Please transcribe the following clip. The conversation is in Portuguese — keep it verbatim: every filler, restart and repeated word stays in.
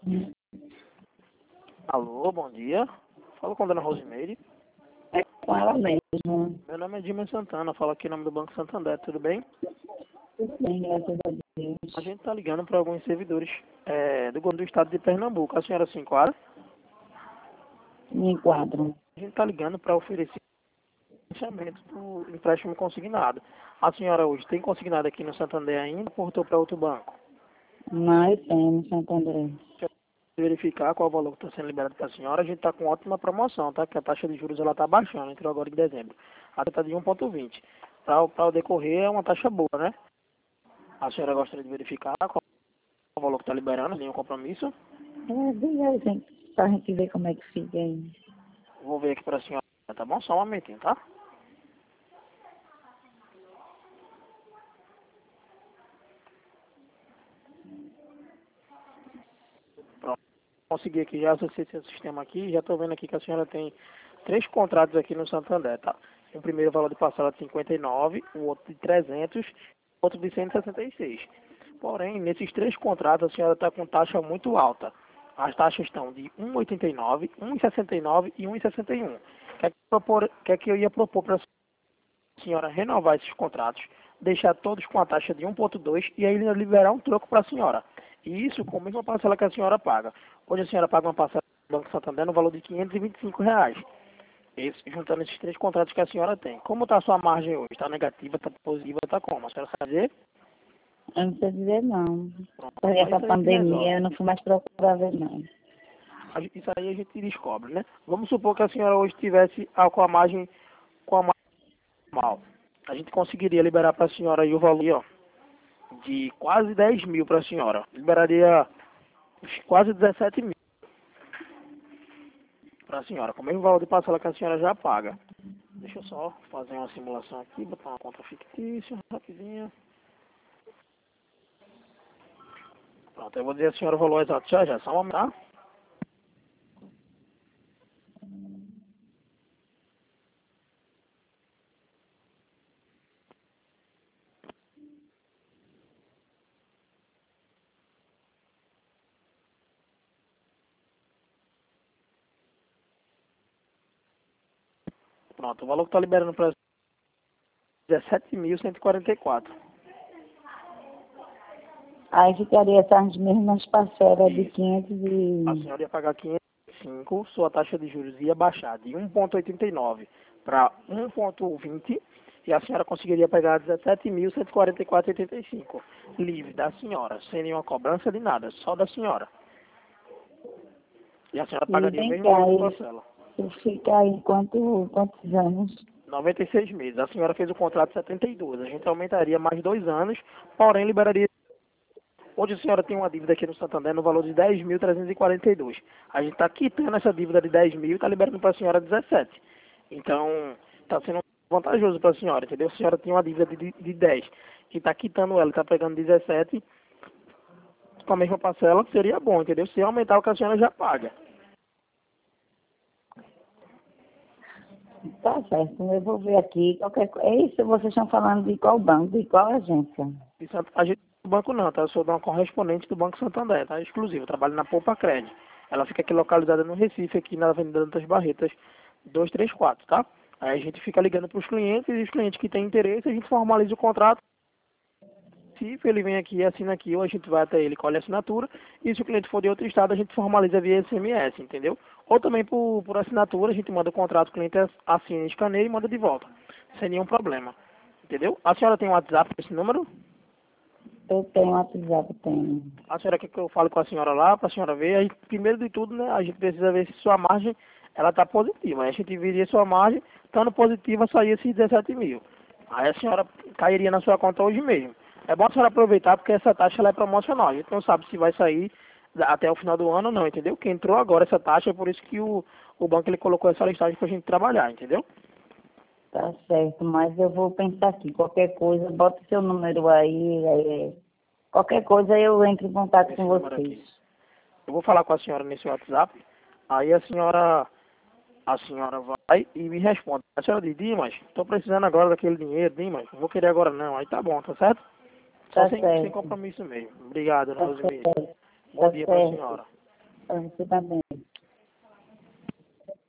Alô, bom dia. Falo com a dona Rosimeire. É com ela mesmo. Meu nome é Dilma Santana, falo aqui em nome do Banco Santander, tudo bem? Tudo bem, graças a Deus. A gente está ligando para alguns servidores é, do governo do estado de Pernambuco. A senhora se enquadra? Me enquadro. A gente está ligando para oferecer financiamento do empréstimo consignado. A senhora hoje tem consignado aqui no Santander ainda ou portou para outro banco? Não, eu tenho no Santander. Verificar qual o valor que está sendo liberado para a senhora, a gente está com ótima promoção, tá? Que a taxa de juros ela está baixando, entrou agora em dezembro. A taxa de um vírgula vinte. Para o decorrer é uma taxa boa, né? A senhora gostaria de verificar qual o valor que está liberando, nenhum compromisso? É, diga aí, gente, pra gente ver como é que fica aí. Vou ver aqui para a senhora, tá bom? Só um momentinho, tá? Pronto. Consegui aqui, já acessei esse sistema aqui, já estou vendo aqui que a senhora tem três contratos aqui no Santander, tá? Um primeiro valor de parcela de cinquenta e nove, o outro de trezentos, o outro de cento e sessenta e seis. Porém, nesses três contratos a senhora está com taxa muito alta. As taxas estão de um vírgula oitenta e nove, um vírgula sessenta e nove e um vírgula sessenta e um. O que é que, propor, que, é que eu ia propor para a senhora renovar esses contratos, deixar todos com a taxa de um vírgula dois e aí liberar um troco para a senhora. E isso com a mesma parcela que a senhora paga. Hoje a senhora paga uma parcela do Banco Santander no valor de quinhentos e vinte e cinco reais. Esse, juntando esses três contratos que a senhora tem. Como está a sua margem hoje? Está negativa, está positiva, está como? A senhora sabe dizer? Eu não sei dizer não. Pronto, Por mas essa isso aí a gente resolve. pandemia eu não fui mais procurar ver não. A gente- Isso aí a gente descobre, né? Vamos supor que a senhora hoje tivesse ah, com a margem com a margem normal. A gente conseguiria liberar para a senhora aí o valor aí, ó, de quase dez mil para a senhora. Liberaria quase dezessete mil para a senhora, com o mesmo valor de parcela que a senhora já paga. Deixa eu só fazer uma simulação aqui, botar uma conta fictícia, rapidinho. Pronto, eu vou dizer a senhora o valor exato já já, só um momento, tá? Pronto, o valor que está liberando para dezessete mil cento e quarenta e quatro. Aí ficaria essas mesmas parcelas de Isso. quinhentos A e... senhora ia pagar quinhentos e cinco, sua taxa de juros ia baixar de um vírgula oitenta e nove para um vírgula vinte e a senhora conseguiria pegar dezessete mil cento e quarenta e quatro vírgula oitenta e cinco livre da senhora, sem nenhuma cobrança de nada, só da senhora. E a senhora E pagaria o vem mesmo cá, valor de isso parcela. isso fica aí quanto, quantos anos? noventa e seis meses. A senhora fez o contrato de setenta e dois. A gente aumentaria mais dois anos, porém liberaria. Hoje a senhora tem uma dívida aqui no Santander no valor de dez mil trezentos e quarenta e dois. A gente está quitando essa dívida de dez mil e está liberando para a senhora dezessete. Então, está sendo vantajoso para a senhora, entendeu? A senhora tinha uma dívida de, de dez e está quitando ela, está pegando dezessete com a mesma parcela, seria bom, entendeu? Se aumentar o que a senhora já paga. Tá certo, eu vou ver aqui. Qualquer coisa. É isso, vocês estão falando de qual banco, de qual agência? Isso, a gente do banco não, tá? Eu sou uma correspondente do Banco Santander, tá? Exclusivo. Eu trabalho na Poupa Cred. Ela fica aqui localizada no Recife, aqui na Avenida Dantas Barretas, duzentos e trinta e quatro, tá? Aí a gente fica ligando para os clientes e os clientes que têm interesse, a gente formaliza o contrato. Se ele vem aqui e assina aqui, ou a gente vai até ele, colhe a assinatura. E se o cliente for de outro estado, a gente formaliza via S M S, entendeu? Ou também por, por assinatura, a gente manda o contrato, o cliente assina, escaneia e manda de volta. Sem nenhum problema. Entendeu? A senhora tem um WhatsApp com esse número? Eu tenho WhatsApp, tenho. A senhora quer que eu fale com a senhora lá, para a senhora ver? Aí, primeiro de tudo, né, a gente precisa ver se sua margem ela está positiva. Aí a gente viria sua margem, estando positiva, saía esses dezessete mil. Aí a senhora cairia na sua conta hoje mesmo. É bom a senhora aproveitar, porque essa taxa ela é promocional. A gente não sabe se vai sair até o final do ano ou não, entendeu? Que entrou agora essa taxa, é por isso que o, o banco ele colocou essa listagem para a gente trabalhar, entendeu? Tá certo, mas eu vou pensar aqui. Qualquer coisa, bota seu número aí. É, qualquer coisa eu entro em contato Esse com número vocês. aqui. Eu vou falar com a senhora nesse WhatsApp. Aí a senhora A senhora vai e me responde. A senhora diz, Dimas, estou precisando agora daquele dinheiro, Dimas, não vou querer agora não. Aí tá bom, tá certo? Só Tá sem, sem certo. compromisso mesmo. Obrigado, dona Tá Rosemary. certo. Bom Tá dia para a certo. senhora. Você também.